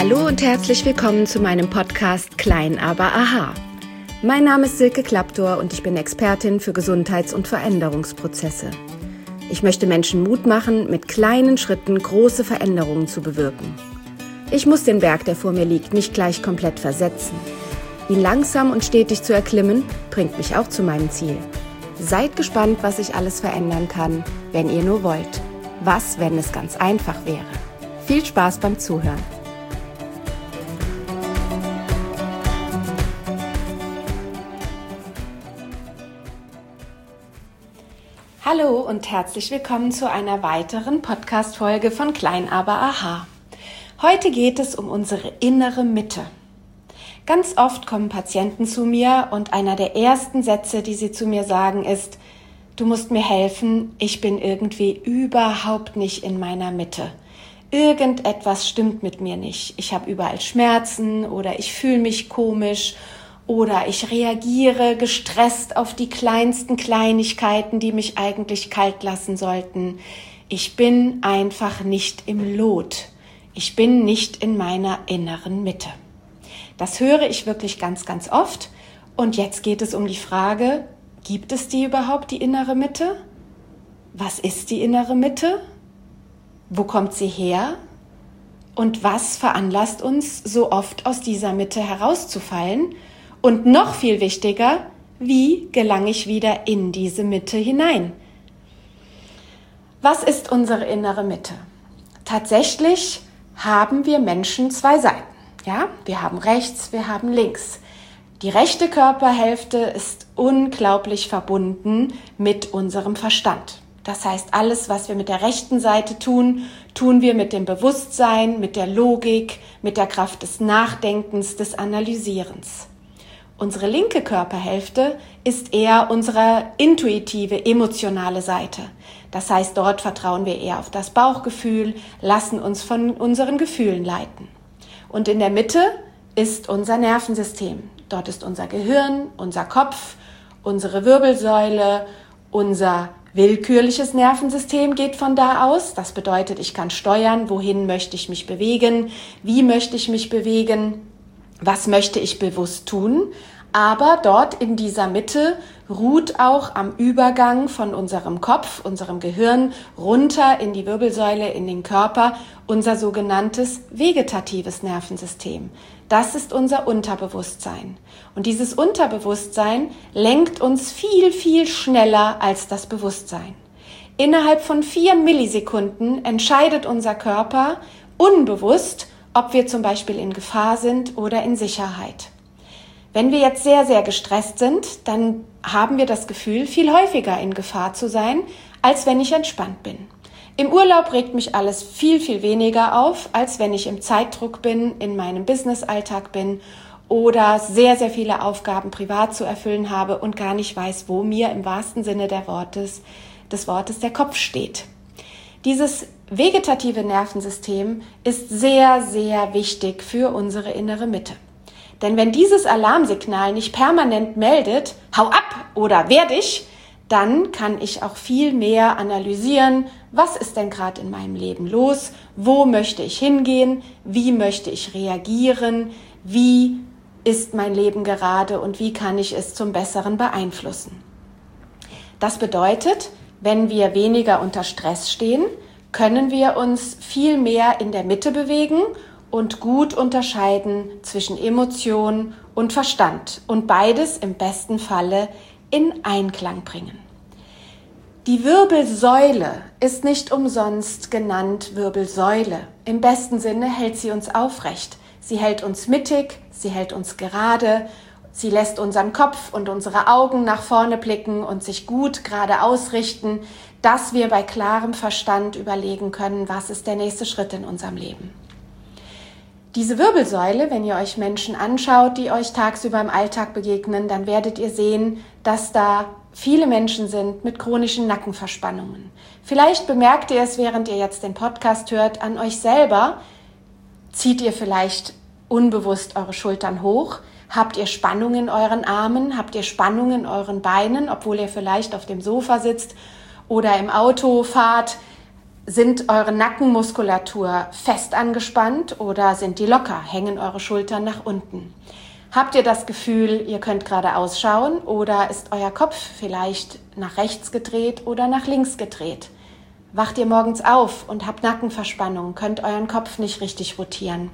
Hallo und herzlich willkommen zu meinem Podcast Klein, aber aha. Mein Name ist Silke Klaptor und ich bin Expertin für Gesundheits- und Veränderungsprozesse. Ich möchte Menschen Mut machen, mit kleinen Schritten große Veränderungen zu bewirken. Ich muss den Berg, der vor mir liegt, nicht gleich komplett versetzen. Ihn langsam und stetig zu erklimmen, bringt mich auch zu meinem Ziel. Seid gespannt, was ich alles verändern kann, wenn ihr nur wollt. Was, wenn es ganz einfach wäre? Viel Spaß beim Zuhören. Hallo und herzlich willkommen zu einer weiteren Podcast-Folge von Klein, aber aha. Heute geht es um unsere innere Mitte. Ganz oft kommen Patienten zu mir und einer der ersten Sätze, die sie zu mir sagen, ist: Du musst mir helfen, ich bin irgendwie überhaupt nicht in meiner Mitte. Irgendetwas stimmt mit mir nicht. Ich habe überall Schmerzen oder ich fühle mich komisch oder ich reagiere gestresst auf die kleinsten Kleinigkeiten, die mich eigentlich kalt lassen sollten. Ich bin einfach nicht im Lot. Ich bin nicht in meiner inneren Mitte. Das höre ich wirklich ganz, ganz oft. Und jetzt geht es um die Frage: Gibt es die überhaupt, die innere Mitte? Was ist die innere Mitte? Wo kommt sie her? Und was veranlasst uns, so oft aus dieser Mitte herauszufallen? Und noch viel wichtiger, wie gelange ich wieder in diese Mitte hinein? Was ist unsere innere Mitte? Tatsächlich haben wir Menschen zwei Seiten. Ja, wir haben rechts, wir haben links. Die rechte Körperhälfte ist unglaublich verbunden mit unserem Verstand. Das heißt, alles, was wir mit der rechten Seite tun, tun wir mit dem Bewusstsein, mit der Logik, mit der Kraft des Nachdenkens, des Analysierens. Unsere linke Körperhälfte ist eher unsere intuitive, emotionale Seite. Das heißt, dort vertrauen wir eher auf das Bauchgefühl, lassen uns von unseren Gefühlen leiten. Und in der Mitte ist unser Nervensystem. Dort ist unser Gehirn, unser Kopf, unsere Wirbelsäule, unser willkürliches Nervensystem geht von da aus. Das bedeutet, ich kann steuern, wohin möchte ich mich bewegen, wie möchte ich mich bewegen, was möchte ich bewusst tun. Aber dort in dieser Mitte ruht auch am Übergang von unserem Kopf, unserem Gehirn, runter in die Wirbelsäule, in den Körper, unser sogenanntes vegetatives Nervensystem. Das ist unser Unterbewusstsein. Und dieses Unterbewusstsein lenkt uns viel, viel schneller als das Bewusstsein. Innerhalb von 4 Millisekunden entscheidet unser Körper unbewusst, ob wir zum Beispiel in Gefahr sind oder in Sicherheit. Wenn wir jetzt sehr, sehr gestresst sind, dann haben wir das Gefühl, viel häufiger in Gefahr zu sein, als wenn ich entspannt bin. Im Urlaub regt mich alles viel, viel weniger auf, als wenn ich im Zeitdruck bin, in meinem Businessalltag bin oder sehr, sehr viele Aufgaben privat zu erfüllen habe und gar nicht weiß, wo mir im wahrsten Sinne des Wortes der Kopf steht. Dieses vegetative Nervensystem ist sehr, sehr wichtig für unsere innere Mitte. Denn wenn dieses Alarmsignal nicht permanent meldet, hau ab oder wehr dich, dann kann ich auch viel mehr analysieren, was ist denn gerade in meinem Leben los, wo möchte ich hingehen, wie möchte ich reagieren, wie ist mein Leben gerade und wie kann ich es zum Besseren beeinflussen. Das bedeutet, wenn wir weniger unter Stress stehen, können wir uns viel mehr in der Mitte bewegen und gut unterscheiden zwischen Emotion und Verstand und beides im besten Falle in Einklang bringen. Die Wirbelsäule ist nicht umsonst genannt Wirbelsäule. Im besten Sinne hält sie uns aufrecht. Sie hält uns mittig, sie hält uns gerade, sie lässt unseren Kopf und unsere Augen nach vorne blicken und sich gut gerade ausrichten, dass wir bei klarem Verstand überlegen können, was ist der nächste Schritt in unserem Leben. Diese Wirbelsäule, wenn ihr euch Menschen anschaut, die euch tagsüber im Alltag begegnen, dann werdet ihr sehen, dass da viele Menschen sind mit chronischen Nackenverspannungen. Vielleicht bemerkt ihr es, während ihr jetzt den Podcast hört, an euch selber. Zieht ihr vielleicht unbewusst eure Schultern hoch? Habt ihr Spannung in euren Armen? Habt ihr Spannung in euren Beinen, obwohl ihr vielleicht auf dem Sofa sitzt oder im Auto fahrt? Sind eure Nackenmuskulatur fest angespannt oder sind die locker? Hängen eure Schultern nach unten? Habt ihr das Gefühl, ihr könnt geradeaus schauen oder ist euer Kopf vielleicht nach rechts gedreht oder nach links gedreht? Wacht ihr morgens auf und habt Nackenverspannung, könnt euren Kopf nicht richtig rotieren?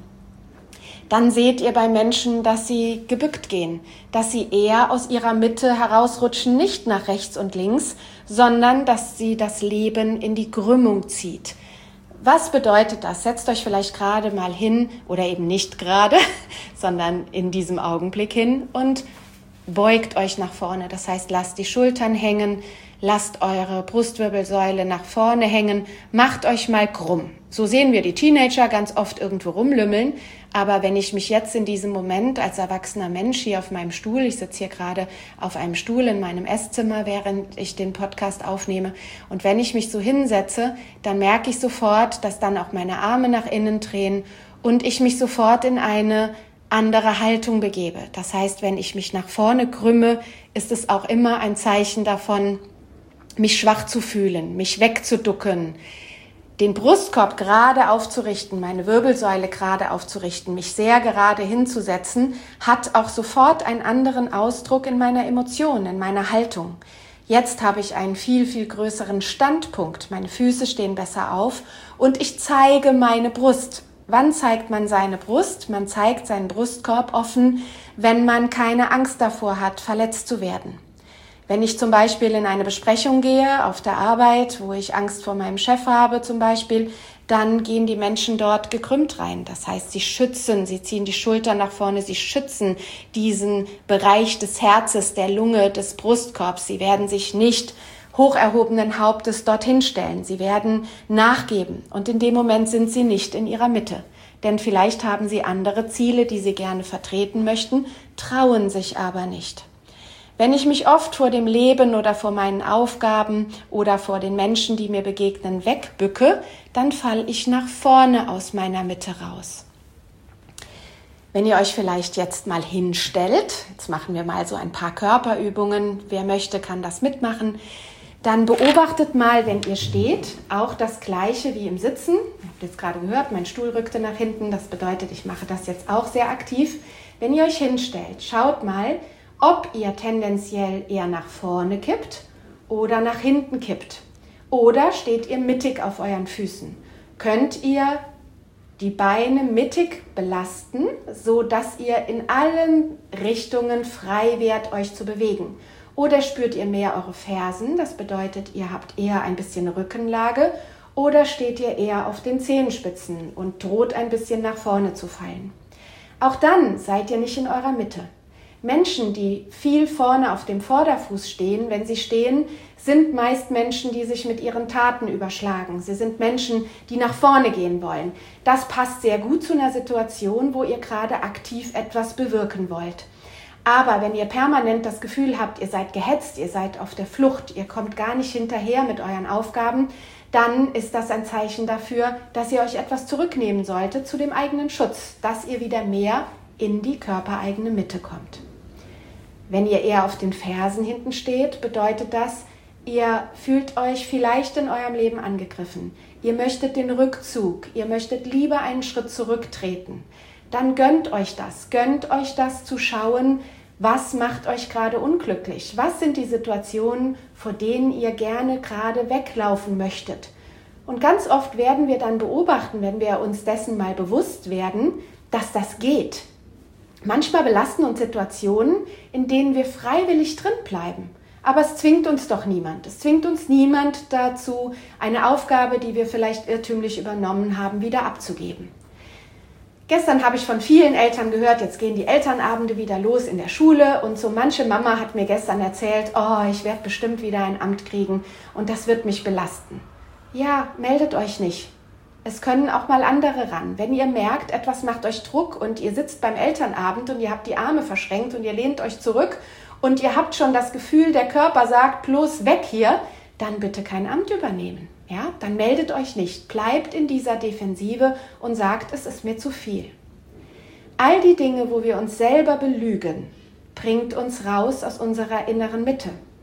Dann seht ihr bei Menschen, dass sie gebückt gehen, dass sie eher aus ihrer Mitte herausrutschen, nicht nach rechts und links, sondern dass sie das Leben in die Krümmung zieht. Was bedeutet das? Setzt euch vielleicht gerade mal hin oder eben nicht gerade, sondern in diesem Augenblick hin und beugt euch nach vorne. Das heißt, lasst die Schultern hängen, lasst eure Brustwirbelsäule nach vorne hängen, macht euch mal krumm. So sehen wir die Teenager ganz oft irgendwo rumlümmeln, aber wenn ich mich jetzt in diesem Moment als erwachsener Mensch hier auf meinem Stuhl, ich sitze hier gerade auf einem Stuhl in meinem Esszimmer, während ich den Podcast aufnehme, und wenn ich mich so hinsetze, dann merke ich sofort, dass dann auch meine Arme nach innen drehen und ich mich sofort in eine andere Haltung begebe. Das heißt, wenn ich mich nach vorne krümme, ist es auch immer ein Zeichen davon, mich schwach zu fühlen, mich wegzuducken, den Brustkorb gerade aufzurichten, meine Wirbelsäule gerade aufzurichten, mich sehr gerade hinzusetzen, hat auch sofort einen anderen Ausdruck in meiner Emotion, in meiner Haltung. Jetzt habe ich einen viel, viel größeren Standpunkt. Meine Füße stehen besser auf und ich zeige meine Brust. Wann zeigt man seine Brust? Man zeigt seinen Brustkorb offen, wenn man keine Angst davor hat, verletzt zu werden. Wenn ich zum Beispiel in eine Besprechung gehe auf der Arbeit, wo ich Angst vor meinem Chef habe zum Beispiel, dann gehen die Menschen dort gekrümmt rein. Das heißt, sie schützen, sie ziehen die Schultern nach vorne, sie schützen diesen Bereich des Herzens, der Lunge, des Brustkorbs. Sie werden sich nicht hoch erhobenen Hauptes dorthin stellen. Sie werden nachgeben und in dem Moment sind sie nicht in ihrer Mitte. Denn vielleicht haben sie andere Ziele, die sie gerne vertreten möchten, trauen sich aber nicht. Wenn ich mich oft vor dem Leben oder vor meinen Aufgaben oder vor den Menschen, die mir begegnen, wegbücke, dann falle ich nach vorne aus meiner Mitte raus. Wenn ihr euch vielleicht jetzt mal hinstellt, jetzt machen wir mal so ein paar Körperübungen, wer möchte, kann das mitmachen, dann beobachtet mal, wenn ihr steht, auch das Gleiche wie im Sitzen. Ihr habt jetzt gerade gehört, mein Stuhl rückte nach hinten, das bedeutet, ich mache das jetzt auch sehr aktiv. Wenn ihr euch hinstellt, schaut mal, ob ihr tendenziell eher nach vorne kippt oder nach hinten kippt. Oder steht ihr mittig auf euren Füßen? Könnt ihr die Beine mittig belasten, so dass ihr in allen Richtungen frei werdet, euch zu bewegen? Oder spürt ihr mehr eure Fersen? Das bedeutet, ihr habt eher ein bisschen Rückenlage. Oder steht ihr eher auf den Zehenspitzen und droht ein bisschen nach vorne zu fallen? Auch dann seid ihr nicht in eurer Mitte. Menschen, die viel vorne auf dem Vorderfuß stehen, wenn sie stehen, sind meist Menschen, die sich mit ihren Taten überschlagen. Sie sind Menschen, die nach vorne gehen wollen. Das passt sehr gut zu einer Situation, wo ihr gerade aktiv etwas bewirken wollt. Aber wenn ihr permanent das Gefühl habt, ihr seid gehetzt, ihr seid auf der Flucht, ihr kommt gar nicht hinterher mit euren Aufgaben, dann ist das ein Zeichen dafür, dass ihr euch etwas zurücknehmen solltet zu dem eigenen Schutz, dass ihr wieder mehr in die körpereigene Mitte kommt. Wenn ihr eher auf den Fersen hinten steht, bedeutet das, ihr fühlt euch vielleicht in eurem Leben angegriffen. Ihr möchtet den Rückzug, ihr möchtet lieber einen Schritt zurücktreten. Dann gönnt euch das zu schauen, was macht euch gerade unglücklich? Was sind die Situationen, vor denen ihr gerne gerade weglaufen möchtet? Und ganz oft werden wir dann beobachten, wenn wir uns dessen mal bewusst werden, dass das geht. Manchmal belasten uns Situationen, in denen wir freiwillig drin bleiben. Aber es zwingt uns doch niemand. Es zwingt uns niemand dazu, eine Aufgabe, die wir vielleicht irrtümlich übernommen haben, wieder abzugeben. Gestern habe ich von vielen Eltern gehört, jetzt gehen die Elternabende wieder los in der Schule und so manche Mama hat mir gestern erzählt, oh, ich werde bestimmt wieder ein Amt kriegen und das wird mich belasten. Ja, meldet euch nicht. Es können auch mal andere ran. Wenn ihr merkt, etwas macht euch Druck und ihr sitzt beim Elternabend und ihr habt die Arme verschränkt und ihr lehnt euch zurück und ihr habt schon das Gefühl, der Körper sagt, bloß weg hier, dann bitte kein Amt übernehmen. Ja, dann meldet euch nicht. Bleibt in dieser Defensive und sagt, es ist mir zu viel. All die Dinge, wo wir uns selber belügen, bringt uns raus aus unserer inneren Mitte.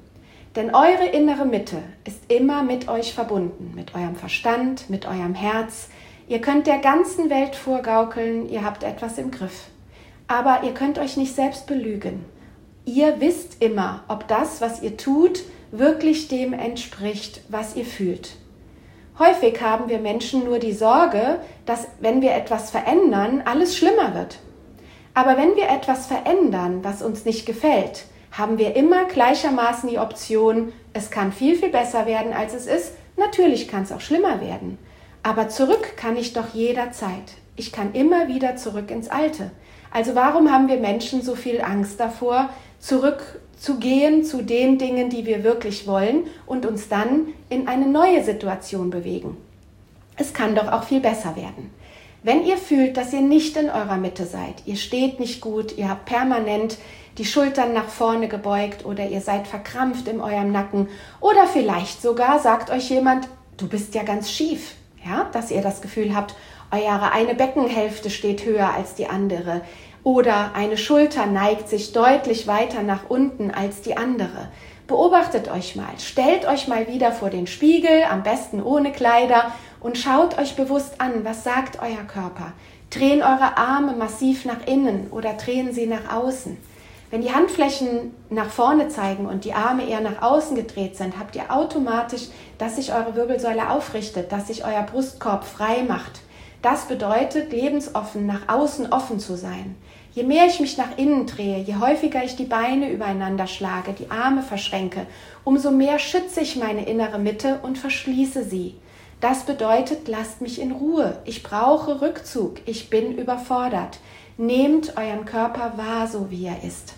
Denn eure innere Mitte ist immer mit euch verbunden, mit eurem Verstand, mit eurem Herz. Ihr könnt der ganzen Welt vorgaukeln, ihr habt etwas im Griff. Aber ihr könnt euch nicht selbst belügen. Ihr wisst immer, ob das, was ihr tut, wirklich dem entspricht, was ihr fühlt. Häufig haben wir Menschen nur die Sorge, dass, wenn wir etwas verändern, alles schlimmer wird. Aber wenn wir etwas verändern, was uns nicht gefällt, haben wir immer gleichermaßen die Option, es kann viel, viel besser werden, als es ist. Natürlich kann es auch schlimmer werden. Aber zurück kann ich doch jederzeit. Ich kann immer wieder zurück ins Alte. Also warum haben wir Menschen so viel Angst davor, zurückzugehen zu den Dingen, die wir wirklich wollen und uns dann in eine neue Situation bewegen? Es kann doch auch viel besser werden. Wenn ihr fühlt, dass ihr nicht in eurer Mitte seid, ihr steht nicht gut, ihr habt permanent die Schultern nach vorne gebeugt oder ihr seid verkrampft in eurem Nacken oder vielleicht sogar sagt euch jemand, du bist ja ganz schief, ja, dass ihr das Gefühl habt, eure eine Beckenhälfte steht höher als die andere oder eine Schulter neigt sich deutlich weiter nach unten als die andere. Beobachtet euch mal, stellt euch mal wieder vor den Spiegel, am besten ohne Kleider und schaut euch bewusst an, was sagt euer Körper. Drehen eure Arme massiv nach innen oder drehen sie nach außen. Wenn die Handflächen nach vorne zeigen und die Arme eher nach außen gedreht sind, habt ihr automatisch, dass sich eure Wirbelsäule aufrichtet, dass sich euer Brustkorb frei macht. Das bedeutet, lebensoffen nach außen offen zu sein. Je mehr ich mich nach innen drehe, je häufiger ich die Beine übereinander schlage, die Arme verschränke, umso mehr schütze ich meine innere Mitte und verschließe sie. Das bedeutet, lasst mich in Ruhe. Ich brauche Rückzug. Ich bin überfordert. Nehmt euren Körper wahr, so wie er ist.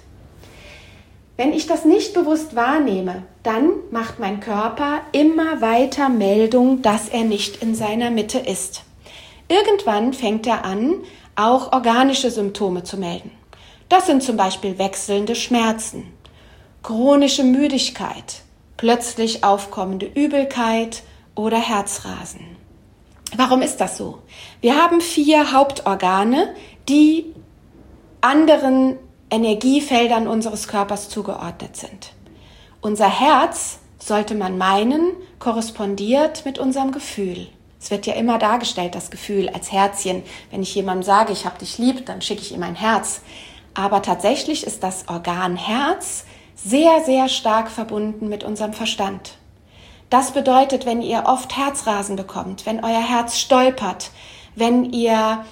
Wenn ich das nicht bewusst wahrnehme, dann macht mein Körper immer weiter Meldung, dass er nicht in seiner Mitte ist. Irgendwann fängt er an, auch organische Symptome zu melden. Das sind zum Beispiel wechselnde Schmerzen, chronische Müdigkeit, plötzlich aufkommende Übelkeit oder Herzrasen. Warum ist das so? Wir haben 4 Hauptorgane, die anderen Energiefeldern unseres Körpers zugeordnet sind. Unser Herz, sollte man meinen, korrespondiert mit unserem Gefühl. Es wird ja immer dargestellt, das Gefühl als Herzchen. Wenn ich jemandem sage, ich habe dich lieb, dann schicke ich ihm ein Herz. Aber tatsächlich ist das Organ Herz sehr, sehr stark verbunden mit unserem Verstand. Das bedeutet, wenn ihr oft Herzrasen bekommt, wenn euer Herz stolpert, wenn ihr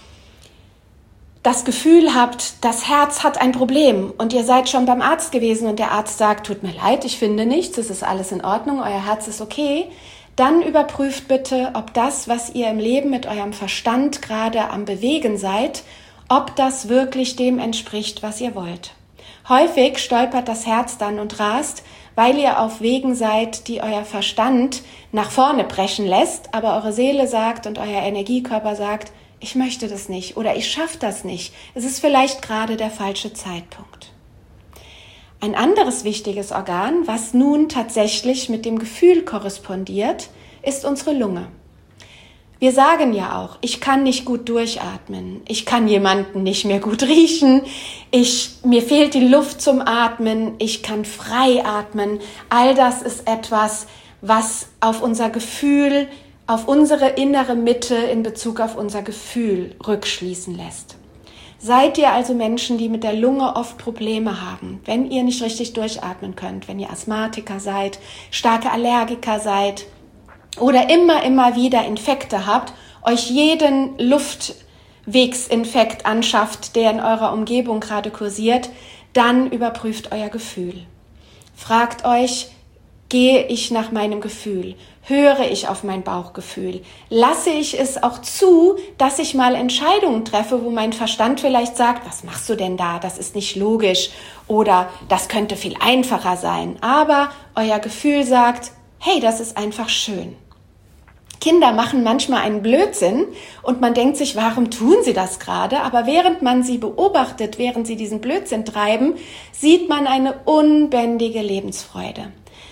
das Gefühl habt, das Herz hat ein Problem und ihr seid schon beim Arzt gewesen und der Arzt sagt, tut mir leid, ich finde nichts, es ist alles in Ordnung, euer Herz ist okay, dann überprüft bitte, ob das, was ihr im Leben mit eurem Verstand gerade am Bewegen seid, ob das wirklich dem entspricht, was ihr wollt. Häufig stolpert das Herz dann und rast, weil ihr auf Wegen seid, die euer Verstand nach vorne brechen lässt, aber eure Seele sagt und euer Energiekörper sagt, ich möchte das nicht oder ich schaffe das nicht. Es ist vielleicht gerade der falsche Zeitpunkt. Ein anderes wichtiges Organ, was nun tatsächlich mit dem Gefühl korrespondiert, ist unsere Lunge. Wir sagen ja auch, ich kann nicht gut durchatmen, ich kann jemanden nicht mehr gut riechen, mir fehlt die Luft zum Atmen, ich kann frei atmen. All das ist etwas, was auf unser Gefühl, auf unsere innere Mitte in Bezug auf unser Gefühl rückschließen lässt. Seid ihr also Menschen, die mit der Lunge oft Probleme haben, wenn ihr nicht richtig durchatmen könnt, wenn ihr Asthmatiker seid, starke Allergiker seid oder immer wieder Infekte habt, euch jeden Luftwegsinfekt anschafft, der in eurer Umgebung gerade kursiert, dann überprüft euer Gefühl. Fragt euch, gehe ich nach meinem Gefühl? Höre ich auf mein Bauchgefühl? Lasse ich es auch zu, dass ich mal Entscheidungen treffe, wo mein Verstand vielleicht sagt, was machst du denn da? Das ist nicht logisch oder das könnte viel einfacher sein. Aber euer Gefühl sagt, hey, das ist einfach schön. Kinder machen manchmal einen Blödsinn und man denkt sich, warum tun sie das gerade? Aber während man sie beobachtet, während sie diesen Blödsinn treiben, sieht man eine unbändige Lebensfreude.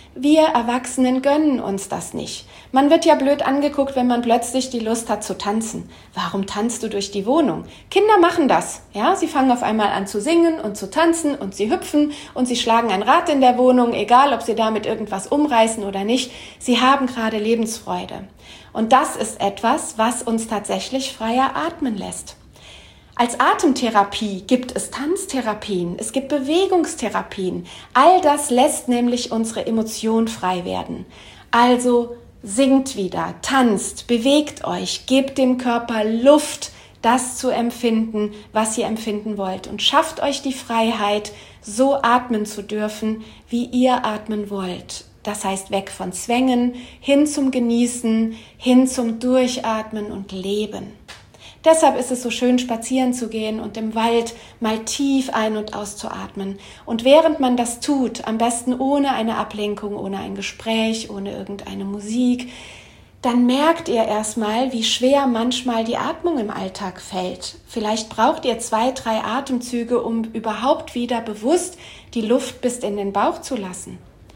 Wir Erwachsenen gönnen uns das nicht. Man wird ja blöd angeguckt, wenn man plötzlich die Lust hat zu tanzen. Warum tanzt du durch die Wohnung? Kinder machen das. Ja, sie fangen auf einmal an zu singen und zu tanzen und sie hüpfen und sie schlagen ein Rad in der Wohnung, egal ob sie damit irgendwas umreißen oder nicht. Sie haben gerade Lebensfreude. Und das ist etwas, was uns tatsächlich freier atmen lässt. Als Atemtherapie gibt es Tanztherapien, es gibt Bewegungstherapien. All das lässt nämlich unsere Emotion frei werden. Also singt wieder, tanzt, bewegt euch, gebt dem Körper Luft, das zu empfinden, was ihr empfinden wollt. Und schafft euch die Freiheit, so atmen zu dürfen, wie ihr atmen wollt. Das heißt, weg von Zwängen, hin zum Genießen, hin zum Durchatmen und Leben. Deshalb ist es so schön, spazieren zu gehen und im Wald mal tief ein- und auszuatmen. Und während man das tut, am besten ohne eine Ablenkung, ohne ein Gespräch, ohne irgendeine Musik, dann merkt ihr erstmal, wie schwer manchmal die Atmung im Alltag fällt. Vielleicht braucht ihr 2, 3 Atemzüge, um überhaupt wieder bewusst die Luft bis in den Bauch zu lassen.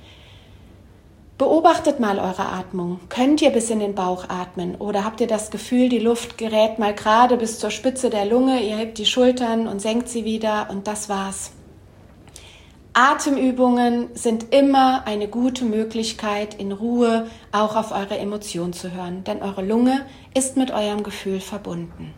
Beobachtet mal eure Atmung. Könnt ihr bis in den Bauch atmen oder habt ihr das Gefühl, die Luft gerät mal gerade bis zur Spitze der Lunge, ihr hebt die Schultern und senkt sie wieder und das war's. Atemübungen sind immer eine gute Möglichkeit, in Ruhe auch auf eure Emotionen zu hören, denn eure Lunge ist mit eurem Gefühl verbunden.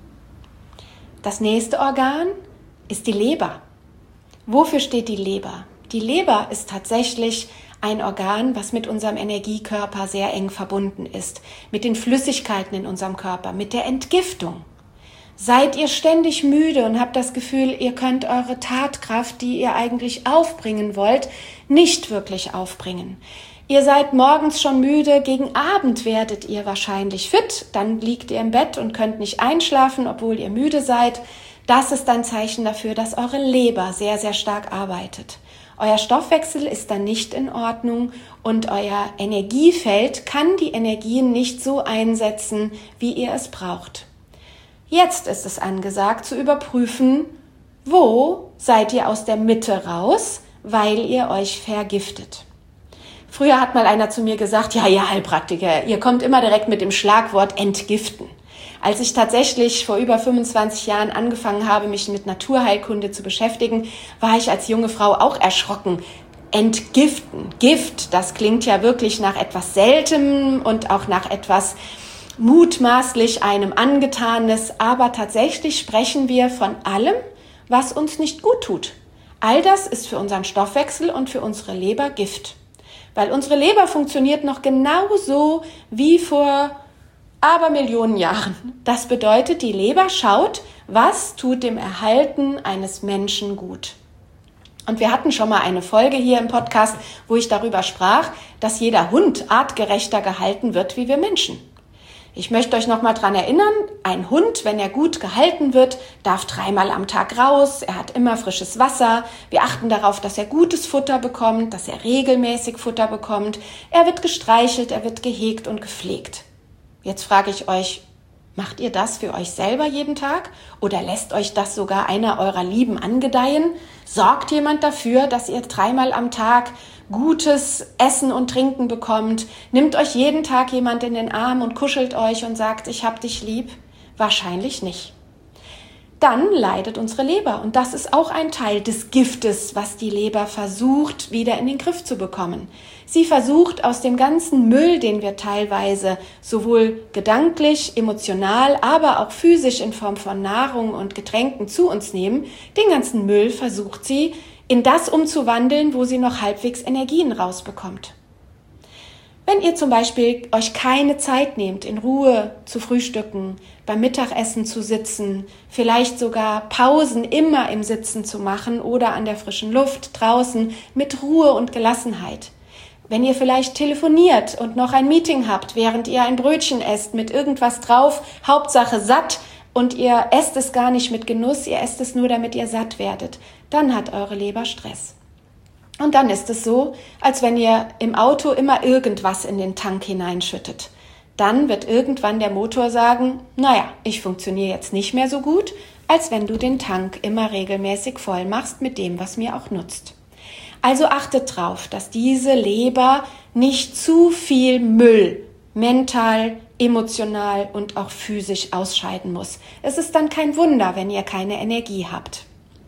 Das nächste Organ ist die Leber. Wofür steht die Leber? Die Leber ist tatsächlich ein Organ, was mit unserem Energiekörper sehr eng verbunden ist, mit den Flüssigkeiten in unserem Körper, mit der Entgiftung. Seid ihr ständig müde und habt das Gefühl, ihr könnt eure Tatkraft, die ihr eigentlich aufbringen wollt, nicht wirklich aufbringen. Ihr seid morgens schon müde, gegen Abend werdet ihr wahrscheinlich fit, dann liegt ihr im Bett und könnt nicht einschlafen, obwohl ihr müde seid. Das ist ein Zeichen dafür, dass eure Leber sehr, sehr stark arbeitet. Euer Stoffwechsel ist dann nicht in Ordnung und euer Energiefeld kann die Energien nicht so einsetzen, wie ihr es braucht. Jetzt ist es angesagt zu überprüfen, wo seid ihr aus der Mitte raus, weil ihr euch vergiftet. Früher hat mal einer zu mir gesagt, ja, ihr Heilpraktiker, ihr kommt immer direkt mit dem Schlagwort entgiften. Als ich tatsächlich vor über 25 Jahren angefangen habe, mich mit Naturheilkunde zu beschäftigen, war ich als junge Frau auch erschrocken. Entgiften, Gift, das klingt ja wirklich nach etwas Seltenem und auch nach etwas mutmaßlich einem Angetanes, aber tatsächlich sprechen wir von allem, was uns nicht gut tut. All das ist für unseren Stoffwechsel und für unsere Leber Gift. Weil unsere Leber funktioniert noch genauso wie vor Millionen Jahren. Das bedeutet, die Leber schaut, was tut dem Erhalten eines Menschen gut. Und wir hatten schon mal eine Folge hier im Podcast, wo ich darüber sprach, dass jeder Hund artgerechter gehalten wird wie wir Menschen. Ich möchte euch noch mal dran erinnern, ein Hund, wenn er gut gehalten wird, darf 3-mal am Tag raus, er hat immer frisches Wasser, wir achten darauf, dass er gutes Futter bekommt, dass er regelmäßig Futter bekommt, er wird gestreichelt, er wird gehegt und gepflegt. Jetzt frage ich euch, macht ihr das für euch selber jeden Tag oder lässt euch das sogar einer eurer Lieben angedeihen? Sorgt jemand dafür, dass ihr 3-mal am Tag gutes Essen und Trinken bekommt? Nimmt euch jeden Tag jemand in den Arm und kuschelt euch und sagt, ich hab dich lieb? Wahrscheinlich nicht. Dann leidet unsere Leber und das ist auch ein Teil des Giftes, was die Leber versucht, wieder in den Griff zu bekommen. Sie versucht aus dem ganzen Müll, den wir teilweise sowohl gedanklich, emotional, aber auch physisch in Form von Nahrung und Getränken zu uns nehmen, den ganzen Müll versucht sie in das umzuwandeln, wo sie noch halbwegs Energien rausbekommt. Wenn ihr zum Beispiel euch keine Zeit nehmt, in Ruhe zu frühstücken, beim Mittagessen zu sitzen, vielleicht sogar Pausen immer im Sitzen zu machen oder an der frischen Luft draußen mit Ruhe und Gelassenheit. Wenn ihr vielleicht telefoniert und noch ein Meeting habt, während ihr ein Brötchen esst mit irgendwas drauf, Hauptsache satt und ihr esst es gar nicht mit Genuss, ihr esst es nur, damit ihr satt werdet, dann hat eure Leber Stress. Und dann ist es so, als wenn ihr im Auto immer irgendwas in den Tank hineinschüttet. Dann wird irgendwann der Motor sagen, naja, ich funktioniere jetzt nicht mehr so gut, als wenn du den Tank immer regelmäßig voll machst mit dem, was mir auch nutzt. Also achtet drauf, dass diese Leber nicht zu viel Müll mental, emotional und auch physisch ausscheiden muss. Es ist dann kein Wunder, wenn ihr keine Energie habt.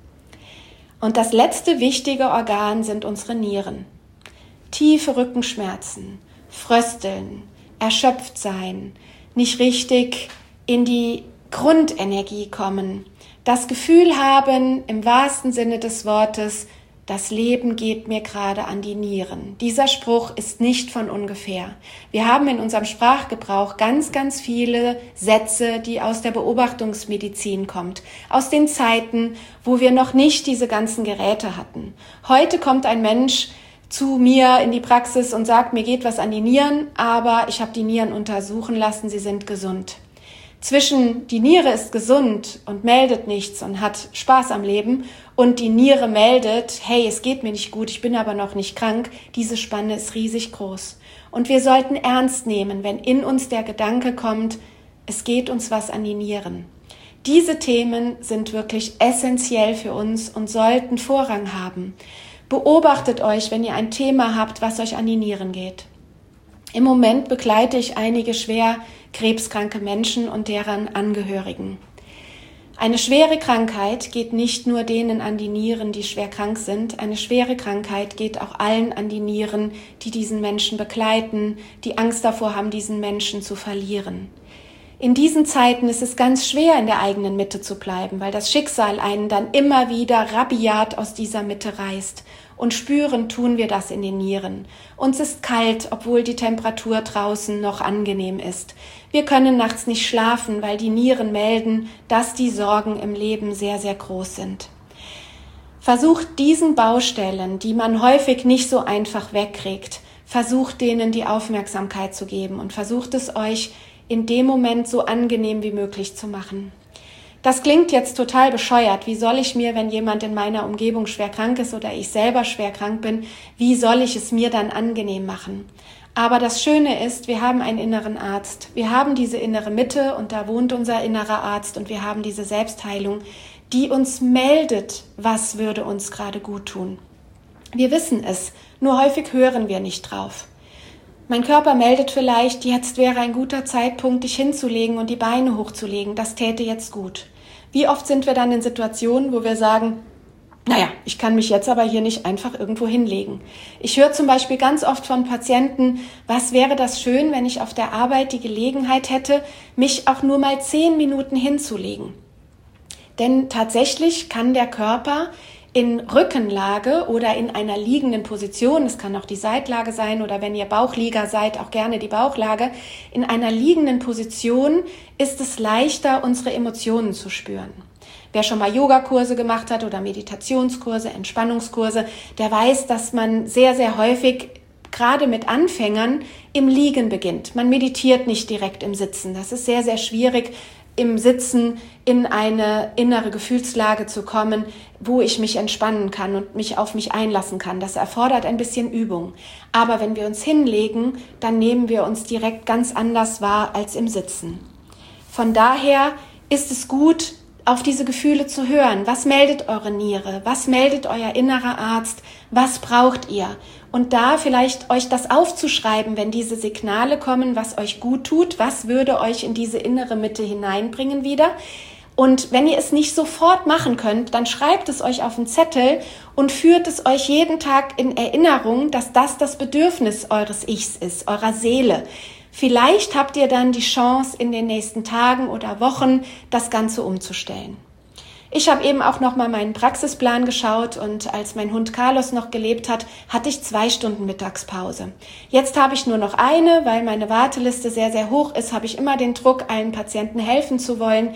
Und das letzte wichtige Organ sind unsere Nieren. Tiefe Rückenschmerzen, Frösteln, erschöpft sein, nicht richtig in die Grundenergie kommen, das Gefühl haben, im wahrsten Sinne des Wortes, das Leben geht mir gerade an die Nieren. Dieser Spruch ist nicht von ungefähr. Wir haben in unserem Sprachgebrauch ganz, ganz viele Sätze, die aus der Beobachtungsmedizin kommt, aus den Zeiten, wo wir noch nicht diese ganzen Geräte hatten. Heute kommt ein Mensch zu mir in die Praxis und sagt, mir geht was an die Nieren, aber ich habe die Nieren untersuchen lassen, sie sind gesund. Zwischen die Niere ist gesund und meldet nichts und hat Spaß am Leben und die Niere meldet, hey, es geht mir nicht gut, ich bin aber noch nicht krank, diese Spanne ist riesig groß. Und wir sollten ernst nehmen, wenn in uns der Gedanke kommt, es geht uns was an die Nieren. Diese Themen sind wirklich essentiell für uns und sollten Vorrang haben. Beobachtet euch, wenn ihr ein Thema habt, was euch an die Nieren geht. Im Moment begleite ich einige schwer krebskranke Menschen und deren Angehörigen. Eine schwere Krankheit geht nicht nur denen an die Nieren, die schwer krank sind. Eine schwere Krankheit geht auch allen an die Nieren, die diesen Menschen begleiten, die Angst davor haben, diesen Menschen zu verlieren. In diesen Zeiten ist es ganz schwer, in der eigenen Mitte zu bleiben, weil das Schicksal einen dann immer wieder rabiat aus dieser Mitte reißt. Und spüren tun wir das in den Nieren. Uns ist kalt, obwohl die Temperatur draußen noch angenehm ist. Wir können nachts nicht schlafen, weil die Nieren melden, dass die Sorgen im Leben sehr, sehr groß sind. Versucht diesen Baustellen, die man häufig nicht so einfach wegkriegt, versucht denen die Aufmerksamkeit zu geben und versucht es euch in dem Moment so angenehm wie möglich zu machen. Das klingt jetzt total bescheuert. Wie soll ich mir, wenn jemand in meiner Umgebung schwer krank ist oder ich selber schwer krank bin, wie soll ich es mir dann angenehm machen? Aber das Schöne ist, wir haben einen inneren Arzt. Wir haben diese innere Mitte und da wohnt unser innerer Arzt und wir haben diese Selbstheilung, die uns meldet, was würde uns gerade gut tun. Wir wissen es, nur häufig hören wir nicht drauf. Mein Körper meldet vielleicht, jetzt wäre ein guter Zeitpunkt, dich hinzulegen und die Beine hochzulegen. Das täte jetzt gut. Wie oft sind wir dann in Situationen, wo wir sagen, naja, ich kann mich jetzt aber hier nicht einfach irgendwo hinlegen. Ich höre zum Beispiel ganz oft von Patienten, was wäre das schön, wenn ich auf der Arbeit die Gelegenheit hätte, mich auch nur mal 10 Minuten hinzulegen. Denn tatsächlich kann der Körper in Rückenlage oder in einer liegenden Position, es kann auch die Seitlage sein oder wenn ihr Bauchlieger seid, auch gerne die Bauchlage, in einer liegenden Position ist es leichter, unsere Emotionen zu spüren. Wer schon mal Yogakurse gemacht hat oder Meditationskurse, Entspannungskurse, der weiß, dass man sehr, sehr häufig gerade mit Anfängern im Liegen beginnt. Man meditiert nicht direkt im Sitzen. Das ist sehr, sehr schwierig, im Sitzen in eine innere Gefühlslage zu kommen, wo ich mich entspannen kann und mich auf mich einlassen kann. Das erfordert ein bisschen Übung. Aber wenn wir uns hinlegen, dann nehmen wir uns direkt ganz anders wahr als im Sitzen. Von daher ist es gut, auf diese Gefühle zu hören. Was meldet eure Niere? Was meldet euer innerer Arzt? Was braucht ihr? Und da vielleicht euch das aufzuschreiben, wenn diese Signale kommen, was euch gut tut, was würde euch in diese innere Mitte hineinbringen wieder. Und wenn ihr es nicht sofort machen könnt, dann schreibt es euch auf einen Zettel und führt es euch jeden Tag in Erinnerung, dass das Bedürfnis eures Ichs ist, eurer Seele. Vielleicht habt ihr dann die Chance, in den nächsten Tagen oder Wochen das Ganze umzustellen. Ich habe eben auch noch mal meinen Praxisplan geschaut und als mein Hund Carlos noch gelebt hat, hatte ich 2 Stunden Mittagspause. Jetzt habe ich nur noch eine, weil meine Warteliste sehr, sehr hoch ist, habe ich immer den Druck, allen Patienten helfen zu wollen.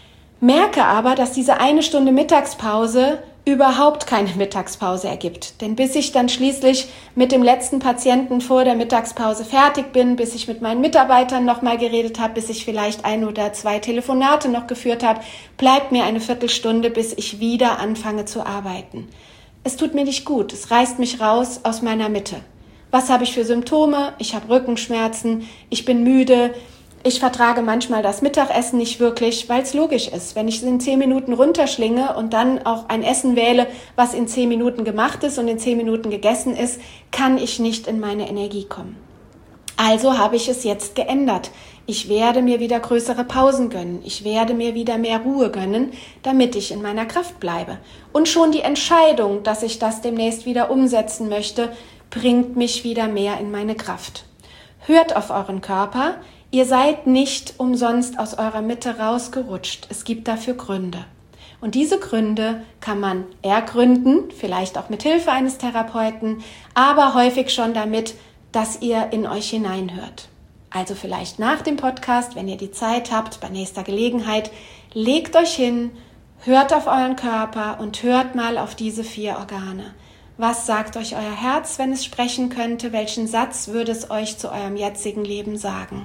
Merke aber, dass diese 1 Stunde Mittagspause überhaupt keine Mittagspause ergibt. Denn bis ich dann schließlich mit dem letzten Patienten vor der Mittagspause fertig bin, bis ich mit meinen Mitarbeitern noch mal geredet habe, bis ich vielleicht 1 oder 2 Telefonate noch geführt habe, bleibt mir eine Viertelstunde, bis ich wieder anfange zu arbeiten. Es tut mir nicht gut, es reißt mich raus aus meiner Mitte. Was habe ich für Symptome? Ich habe Rückenschmerzen, ich bin müde, Ich vertrage manchmal das Mittagessen nicht wirklich, weil es logisch ist. Wenn ich es in 10 Minuten runterschlinge und dann auch ein Essen wähle, was in 10 Minuten gemacht ist und in 10 Minuten gegessen ist, kann ich nicht in meine Energie kommen. Also habe ich es jetzt geändert. Ich werde mir wieder größere Pausen gönnen. Ich werde mir wieder mehr Ruhe gönnen, damit ich in meiner Kraft bleibe. Und schon die Entscheidung, dass ich das demnächst wieder umsetzen möchte, bringt mich wieder mehr in meine Kraft. Hört auf euren Körper. Ihr seid nicht umsonst aus eurer Mitte rausgerutscht. Es gibt dafür Gründe. Und diese Gründe kann man ergründen, vielleicht auch mit Hilfe eines Therapeuten, aber häufig schon damit, dass ihr in euch hineinhört. Also vielleicht nach dem Podcast, wenn ihr die Zeit habt, bei nächster Gelegenheit, legt euch hin, hört auf euren Körper und hört mal auf diese 4 Organe. Was sagt euch euer Herz, wenn es sprechen könnte? Welchen Satz würde es euch zu eurem jetzigen Leben sagen?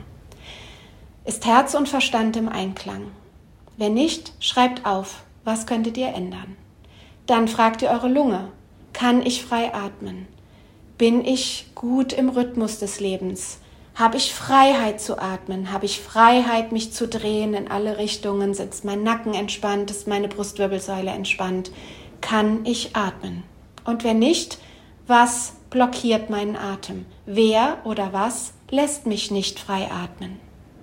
Ist Herz und Verstand im Einklang? Wenn nicht, schreibt auf, was könntet ihr ändern? Dann fragt ihr eure Lunge, kann ich frei atmen? Bin ich gut im Rhythmus des Lebens? Habe ich Freiheit zu atmen? Habe ich Freiheit, mich zu drehen in alle Richtungen? Sitzt mein Nacken entspannt? Ist meine Brustwirbelsäule entspannt? Kann ich atmen? Und wenn nicht, was blockiert meinen Atem? Wer oder was lässt mich nicht frei atmen?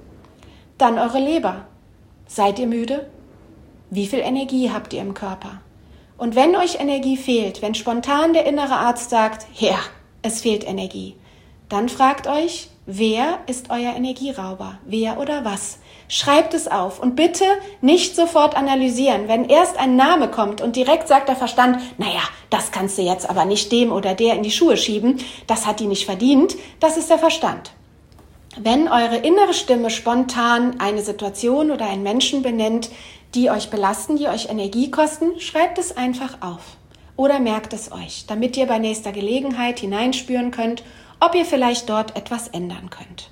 Dann eure Leber. Seid ihr müde? Wie viel Energie habt ihr im Körper? Und wenn euch Energie fehlt, wenn spontan der innere Arzt sagt, ja, es fehlt Energie, dann fragt euch, wer ist euer Energierauber? Wer oder was? Schreibt es auf und bitte nicht sofort analysieren. Wenn erst ein Name kommt und direkt sagt der Verstand, naja, das kannst du jetzt aber nicht dem oder der in die Schuhe schieben, das hat die nicht verdient, das ist der Verstand. Wenn eure innere Stimme spontan eine Situation oder einen Menschen benennt, die euch belasten, die euch Energie kosten, schreibt es einfach auf oder merkt es euch, damit ihr bei nächster Gelegenheit hineinspüren könnt, ob ihr vielleicht dort etwas ändern könnt.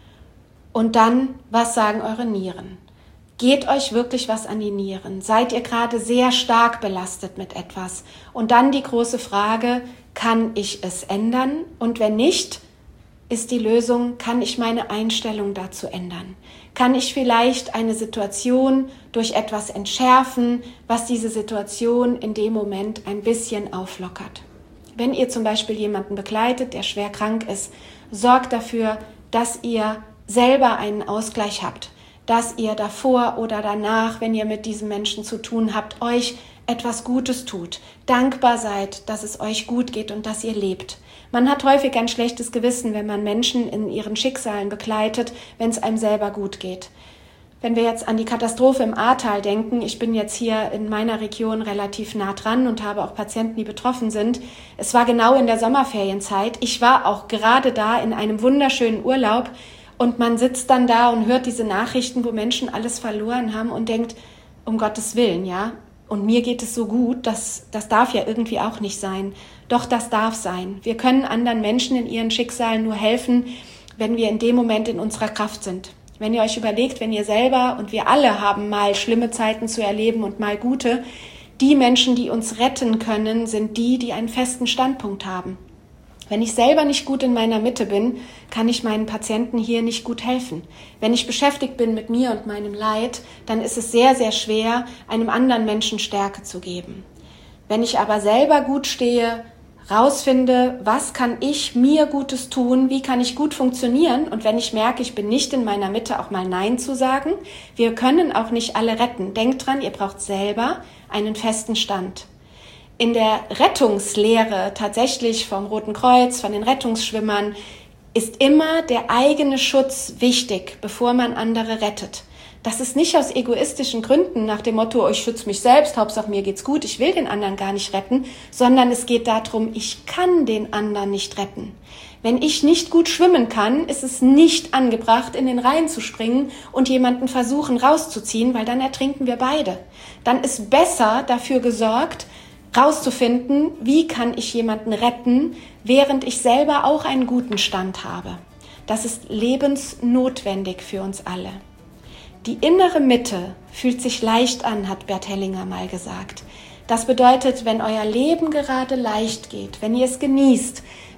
Und dann, was sagen eure Nieren? Geht euch wirklich was an die Nieren? Seid ihr gerade sehr stark belastet mit etwas? Und dann die große Frage, kann ich es ändern? Und wenn nicht, ist die Lösung, kann ich meine Einstellung dazu ändern? Kann ich vielleicht eine Situation durch etwas entschärfen, was diese Situation in dem Moment ein bisschen auflockert? Wenn ihr zum Beispiel jemanden begleitet, der schwer krank ist, sorgt dafür, dass ihr selber einen Ausgleich habt, dass ihr davor oder danach, wenn ihr mit diesem Menschen zu tun habt, euch etwas Gutes tut, dankbar seid, dass es euch gut geht und dass ihr lebt. Man hat häufig ein schlechtes Gewissen, wenn man Menschen in ihren Schicksalen begleitet, wenn es einem selber gut geht. Wenn wir jetzt an die Katastrophe im Ahrtal denken, ich bin jetzt hier in meiner Region relativ nah dran und habe auch Patienten, die betroffen sind. Es war genau in der Sommerferienzeit. Ich war auch gerade da in einem wunderschönen Urlaub und man sitzt dann da und hört diese Nachrichten, wo Menschen alles verloren haben und denkt, um Gottes Willen, ja, und mir geht es so gut, das darf ja irgendwie auch nicht sein. Doch das darf sein. Wir können anderen Menschen in ihren Schicksalen nur helfen, wenn wir in dem Moment in unserer Kraft sind. Wenn ihr euch überlegt, wenn ihr selber und wir alle haben mal schlimme Zeiten zu erleben und mal gute, die Menschen, die uns retten können, sind die, die einen festen Standpunkt haben. Wenn ich selber nicht gut in meiner Mitte bin, kann ich meinen Patienten hier nicht gut helfen. Wenn ich beschäftigt bin mit mir und meinem Leid, dann ist es sehr, sehr schwer, einem anderen Menschen Stärke zu geben. Wenn ich aber selber gut stehe, rausfinde, was kann ich mir Gutes tun, wie kann ich gut funktionieren und wenn ich merke, ich bin nicht in meiner Mitte, auch mal Nein zu sagen. Wir können auch nicht alle retten. Denkt dran, ihr braucht selber einen festen Stand. In der Rettungslehre tatsächlich vom Roten Kreuz, von den Rettungsschwimmern, ist immer der eigene Schutz wichtig, bevor man andere rettet. Das ist nicht aus egoistischen Gründen nach dem Motto, ich schütze mich selbst, Hauptsache mir geht's gut, ich will den anderen gar nicht retten, sondern es geht darum, ich kann den anderen nicht retten. Wenn ich nicht gut schwimmen kann, ist es nicht angebracht, in den Rhein zu springen und jemanden versuchen rauszuziehen, weil dann ertrinken wir beide. Dann ist besser dafür gesorgt, rauszufinden, wie kann ich jemanden retten, während ich selber auch einen guten Stand habe. Das ist lebensnotwendig für uns alle. Die innere Mitte fühlt sich leicht an, hat Bert Hellinger mal gesagt. Das bedeutet, wenn euer Leben gerade leicht geht, wenn ihr es genießt,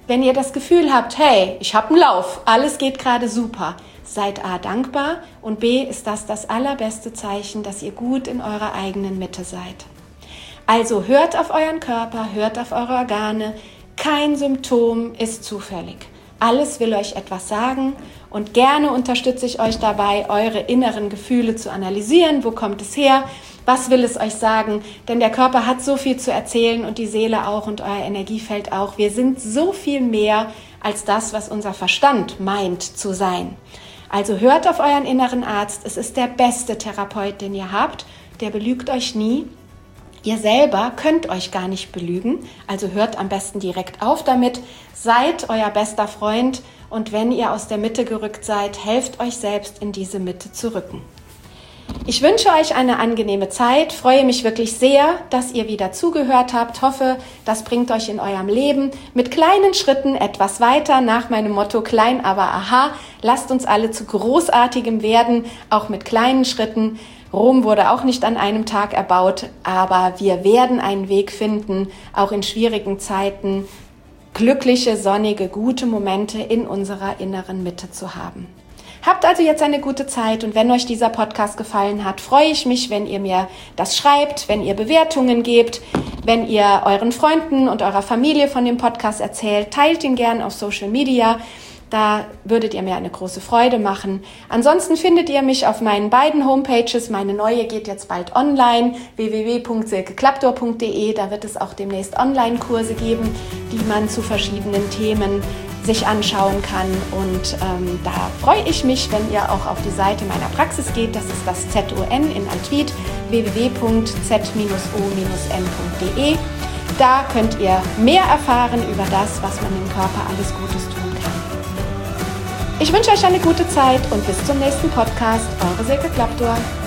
wenn ihr das Gefühl habt, hey, ich habe einen Lauf, alles geht gerade super, seid A, dankbar und B, ist das allerbeste Zeichen, dass ihr gut in eurer eigenen Mitte seid. Also hört auf euren Körper, hört auf eure Organe. Kein Symptom ist zufällig. Alles will euch etwas sagen und gerne unterstütze ich euch dabei, eure inneren Gefühle zu analysieren. Wo kommt es her? Was will es euch sagen? Denn der Körper hat so viel zu erzählen und die Seele auch und euer Energiefeld auch. Wir sind so viel mehr als das, was unser Verstand meint zu sein. Also hört auf euren inneren Arzt. Es ist der beste Therapeut, den ihr habt. Der belügt euch nie. Ihr selber könnt euch gar nicht belügen, also hört am besten direkt auf damit, seid euer bester Freund und wenn ihr aus der Mitte gerückt seid, helft euch selbst in diese Mitte zu rücken. Ich wünsche euch eine angenehme Zeit, freue mich wirklich sehr, dass ihr wieder zugehört habt, hoffe, das bringt euch in eurem Leben mit kleinen Schritten etwas weiter, nach meinem Motto klein, aber aha, lasst uns alle zu Großartigem werden, auch mit kleinen Schritten. Rom wurde auch nicht an einem Tag erbaut, aber wir werden einen Weg finden, auch in schwierigen Zeiten glückliche, sonnige, gute Momente in unserer inneren Mitte zu haben. Habt also jetzt eine gute Zeit und wenn euch dieser Podcast gefallen hat, freue ich mich, wenn ihr mir das schreibt, wenn ihr Bewertungen gebt, wenn ihr euren Freunden und eurer Familie von dem Podcast erzählt, teilt ihn gern auf Social Media. Da würdet ihr mir eine große Freude machen. Ansonsten findet ihr mich auf meinen beiden Homepages. Meine neue geht jetzt bald online, www.silkeklaptor.de. Da wird es auch demnächst Online-Kurse geben, die man zu verschiedenen Themen sich anschauen kann. Und da freue ich mich, wenn ihr auch auf die Seite meiner Praxis geht. Das ist das ZON in Altwied, www.z-o-n.de. Da könnt ihr mehr erfahren über das, was man im Körper alles Gutes tun kann. Ich wünsche euch eine gute Zeit und bis zum nächsten Podcast. Eure Silke Klaptor.